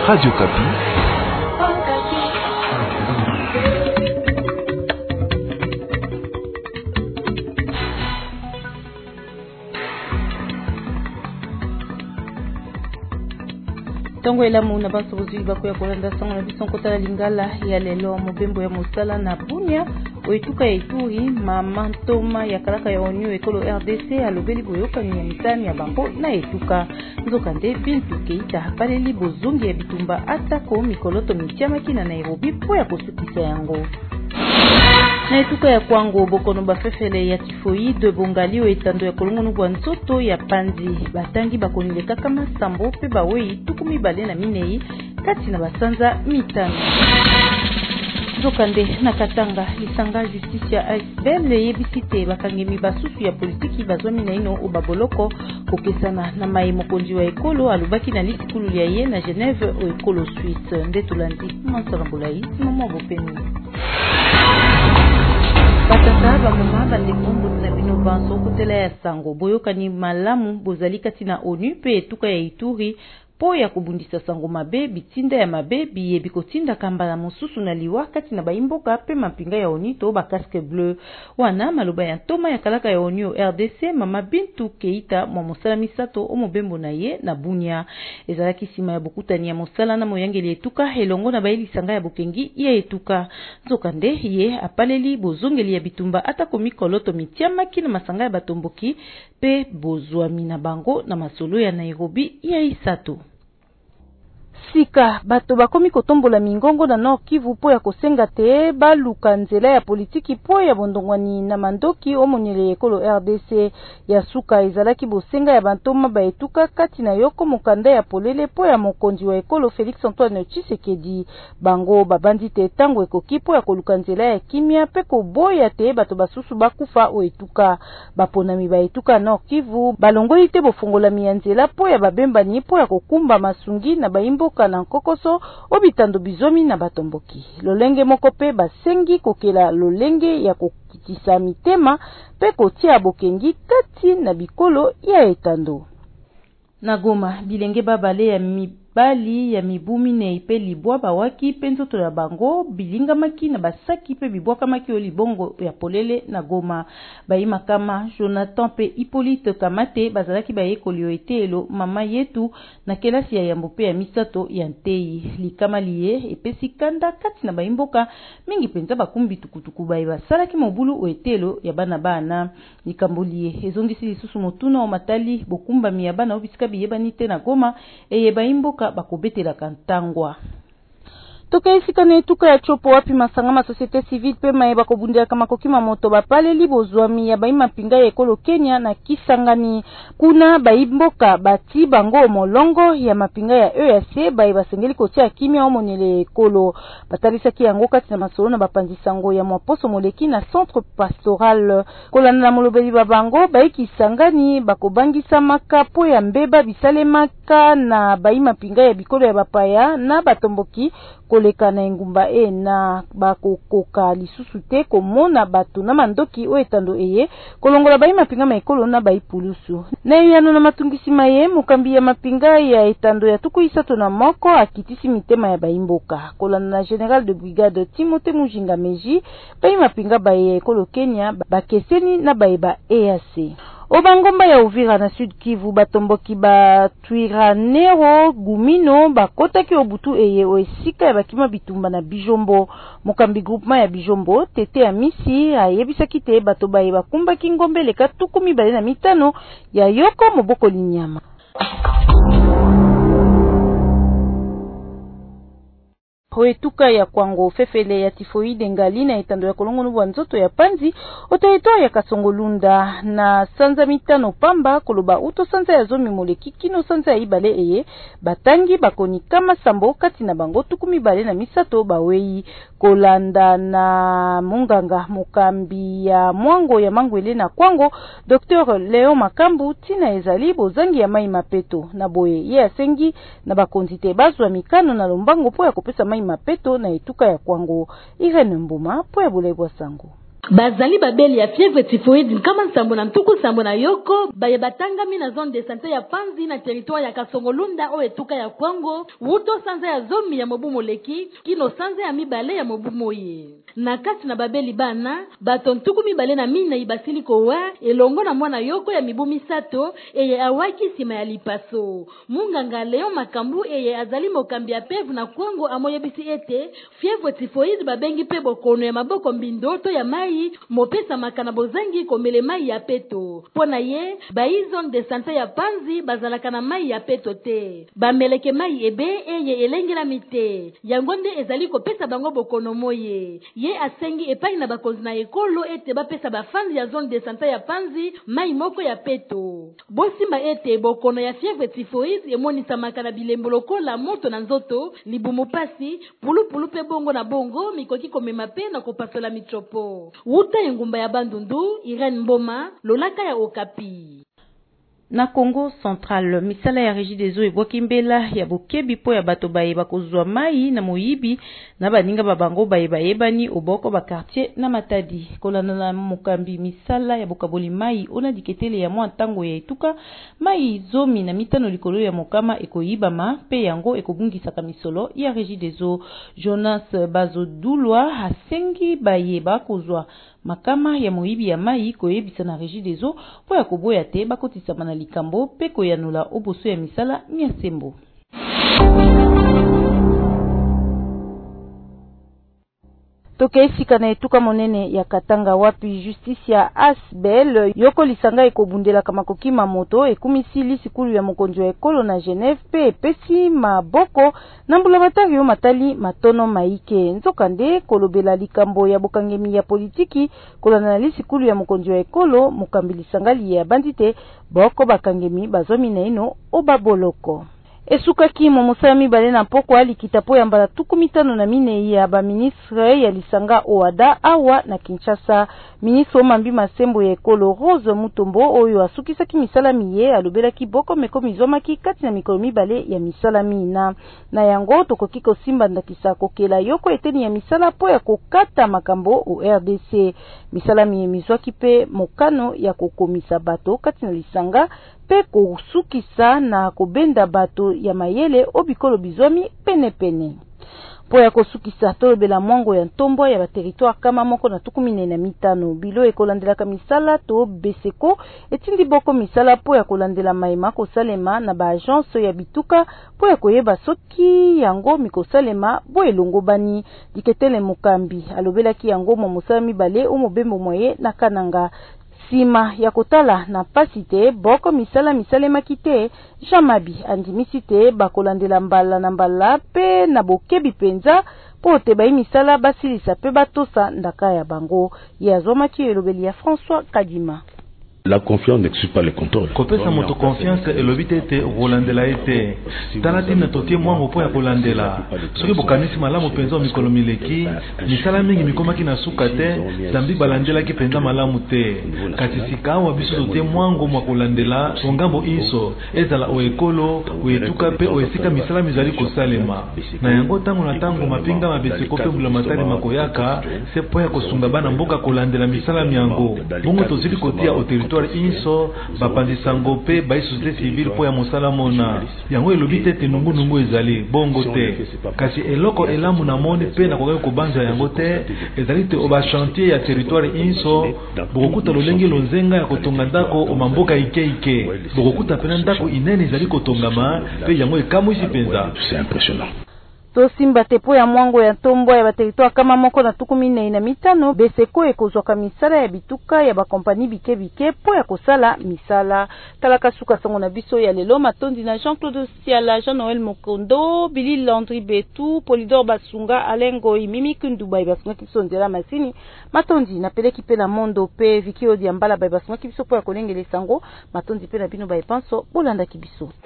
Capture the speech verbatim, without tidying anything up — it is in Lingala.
Radio Kapi. Tongo elamu na baso bozuli bako ya kolanda sango na biso kota lingala ya lelo mobembo ya mosala na Bunia oituka ya Ituri mama Ntoma ya kalaka ya onyo ekolo R D C alobeli boyokani ya mitani ya bango na etuka nzokande Bintu Keita paleli bozongi ya bitumba atako mikoloto mitiamaki na Nairobi po ya kosukisa yango. Na etuka ya kwango bokono bafefele ya tifoide bongali etando ya kolongono bwa nzoto ya panzi batangi bakonile kaka masambo pe bawei tukumi bale na minei kati na basanza mitano. Zokande na Katanga lisanga justice ya A S B L yebisite bakangemi basusu ya politiki bazwami na ino obaboloko kokesana na mai mokonzi wa ekolo alubaki na lisikulu ya ye na Genève o ekolo Suisse ndetulandi mansarambulai mama bopeni. Batata ba mama ba lekombo na bino banso kotela ya sango boyokani malamu bozali kati na ONU pe etuka ya Ituri po ya kubundisa sango mabe bitinda ya mabe biye bikotinda kamba na mosusu na liwa kati na baimboka pe mapinga ya ONU to ba casque bleu wana maloba ya Ntoma ya kalaka ya ONU R D C mama Bintu Keita mwa mosala misato o mobembo na ye na Bunia ezalaki sima ya bokutani ya mosala na moyangeli etuka elongo na bailisanga ya bokengi ya etuka nzokande ye apaleli bozongeli ya bitumba atako mikoloto mitiamaki na masanga ya batomboki pe bozwami na bango na masolo ya Nairobi ya isato. Sika bato bakomi kotombola mingongo na Nord Kivu po ya kosenga te baluka nzela ya politiki po ya bondongwani na mandoki omonyele ekolo R D C ya suka ezalaki bosenga ya bantoma baetuka kati na yoko mokanda ya polele po ya mokonzi wa ekolo Félix Antoine Tshisekedi bango babandi te tango ekoki po ya koluka nzela ya kimia pe koboya te bato basusu bakufa oetuka baponami baetuka Nord Kivu balongoli te bofungolami ya nzela po ya babembani po ya kokumba masungi na baimbo na kokoso obitando bizomi na batomboki lolenge moko pe basengi kokela lolenge ya kokitisa mitema pe kotia bokengi kati na bikolo ya etando. Na Goma bilenge babale ya mibali ya mibumi na ipe libwa bawaki penzo to ya bango bilinga maki na basaki pe bibwaka maki o libongo ya polele na Goma baima kama Jonathan pe Hippolyte Kamate bazalaki baye kolio etelo mama yetu na kelasi ya yambo pe ya misato ya ntei likama liye epesi kanda kati na baimboka mingi penza bakumbi tukutuku baye basalaki mobulu o etelo ya bana bana likambolie ezongisi lisusu motuna o matali bokumba mi ya bana obisika biyebani te na Goma eye baimboka bakobetela kantangwa. Toka isika na etuka ya chopo wapi masanga ma societe civile pe maeba kobundela kama kokima moto bapale libozwami ya baima pinga ya ekolo Kenya na Kisangani kuna baimboka bati bango molongo ya mapinga ya E A C baeba sengeli kotia kimia omonyele ekolo batalisa ki yango kati na masolo na bapanzi sango ya mwaposo moleki na centre pastoral kolana na molobeli babango baiki Kisangani bakobangisa makapo ya mbeba bisalemaka na baima pinga ya bikolo ya bapaya na batomboki koleka na engumba e na bakokoka lisusu te komona bato na mandoki o etando eye kolongola bayi mapinga maekolo na bayi pulusu na yano na matungisi maye mukambi ya mapinga ya etando ya tuku isato na moko akitisi mitema ya bayi mboka kolana na general de brigade Timothée Mujinga Meji bayi mapinga baye ekolo Kenya bakeseni na bayi ba E A C. Obangomba ya Uvira na Sud Kivu batomboki ba Twiranero Gumino bakotaki obutu eye oesika ya bakima bitumba na Bijombo mokambi groupement ya Bijombo tete ya misi ayebisaki te bato baye bakumbaki ngombe leka tukumi bale na mitano ya yoko moboko linyama. Hoetuka ya kwango fefele ya tifoide ngali na etando ya kolongono bwa nzoto ya panzi oteritware ya Kasongolunda na sanza mitano pamba koloba uto sanza ya zomi moleki kino sanza ya ibale eye batangi bakoni kama sambo kati na bango tukumi bale na misato bawei kolanda na munganga mokambi ya mwango ya mangwele na kwango Docteur Leo Makambu tina ezali bozangi ya mai mapeto na boye ye asengi na bakonzite bazwa mikano na lombango po ya kopesa mai mapeto na etuka ya kwango Irene Mbuma po ya bulebwa sango. bazali babeli ya fièvre typhoïde kama nsambo na ntuku sambo na yoko baye batangami na zone de santé ya Panzi na territoire ya Kasongolunda o etuka ya Kwango wuto sanza ya zomi ya mobu moleki kino sanza ya mibale ya mobu moye na kati na babeli bana bato ntuku mibale na mina ibasili kowa elongo na mwana yoko ya mibu misato eye awaki sima ya lipaso munganga Leon Makambu eye azali mokambi ya pevu na Kwango amoyebisi ete fièvre typhoïde babengi pe bokono ya maboko mbindoto ya mai mopesa makana bozangi komele mai ya peto pona ye bayi zone de santé ya Panzi bazalaka na mai ya peto te bameleke mai ebe eye elengela mite yango nde ezali kopesa bango bokono moye ye asengi epai na bakonzi na ekolo ete bapesa bafandi ya zone de santé ya Panzi mai moko ya peto bosimba ete bokono ya fièvre typhoïde emonisamaka na bilembo lokola moto na nzoto libumu pasi pulupulu pe bongo na bongo mikoki komema pe na kopasola mitropo wuta engumba ya Bandundu Irene Mboma lolaka ya Okapi. Na Congo Central, misala ya Régie des Eaux ebwaki mbela ya bokebi po ya bato bayeba kozwa mai na moyibi na baninga babango bayeba yebani oboko ba quartier na Matadi. Kolanda na mokambi misala ya bokaboli mai ona diketele ya mwa ntango ya etuka mai zomi na mitano likolo ya mokama ekoyibama pe yango ekobungisaka misolo ya Régie des Eaux. Jonas Bazodulwa hasengi bayeba kozwa makama ya moyibi ya mai koyebisa na Régie des Eaux po ya koboya te bakotisama na likambo pe koyanula oboso ya misala Nyasembo. Toke esika na etuka monene ya Katanga wapi justice ya Asbel yoko lisanga ekobundela kama kokima moto ekumisili sikulu ya mokonzi wa ekolo na Genève pe pesi maboko na mbula batari matali matono maike nzokande kolobela likambo ya bokangemi ya politiki kolana na sikulu ya mokonzi wa ekolo mokambili sangali ya bandite boko bakangemi bazomi na ino obaboloko. Esuka kimo musami bale na poko ali kitapo ya mbala tuku mitano na mine ya ba ministre ya lisanga Oada awa na Kinshasa. Ministre Omambi Masembo ya ekolo Rose Mutombo oyo asukisa ki misala miye alobela ki boko meko mizoma ki kati na mikolo mibale ya misala mina. Na yango tokoki kosimba ndakisa kokela yoko eteni ya misala po ya kokata makambo o R D C. Misala miye mizwaki pe mokano ya kokomisa bato kati na lisanga pe kusukisa na kobenda bato ya mayele obikolo bizomi pene pene. Po ya kosukisa tolobela mwango ya ntombo ya ba territoire kama moko na tukumine na mitano bilo ekolandela ka misala to beseko etindi boko misala po ya kolandela maima kosalema na ba agence ya bituka po ya koyeba soki yango mikosalema bo elongo bani diketele mukambi alobela ki yango mo mosami bale o mobembo moye na kananga. Sima ya kotala na pasite boko misala misale makite jamabi andimisite bakolandela mbala na mbala pe na bokebi penza po te bayi misala basilisa pe batosa ndaka ya bango ya zomaki elobeli ya François Kadima. La confiance n'exclut pas le contrôle. Kopesa moto confiance elobite te rolandela ete talati na totie mwango po ya kolandela soki bokanisi malamu penza mikolo mileki misala mingi mikomaki na suka te zambi balandelaki penza malamu te kasi sika awa biso totie mwango mwa kolandela songambo iso ezala o ekolo o etuka pe o esika misala mizali kosalema na yango tango na tango mapinga mabeseko pe mbulamatari makoyaka se po ya kosunga bana mboka kolandela misala miango bongo tozili kotia o territoire inso bapandisango pe ba société civile po ya mosala mona yango elobi te te nungu nungu ezali bongo te kasi eloko elamu na moni pe na kokai kobanza yango te ezali te oba chantier ya territoire inso bokokuta lolenge lonzenga ya kotonga ndako o mamboka ike ike bokokuta pena ndako inene ezali kotongama pe yango ekamwisi penza. C'est impressionnant. To simba tepo ya mwango ya tombo ya bateritoa kama moko na tukumine na mitano beseko ekozwaka misala ya bituka ya bakompani bike bike po ya kosala misala talaka suka sango na biso ya lelo matondi na Jean-Claude Siala, Jean-Noël Mokondo, Billy Landry Betu, Polidor Basunga, Alengo Mimi Kunduba basunga kiso nzela masini matondi na peleki pe na mondo pe Vicky Odiambala basunga kiso po ya kolengele sango matondi pe na bino ba epanso bolanda kibiso.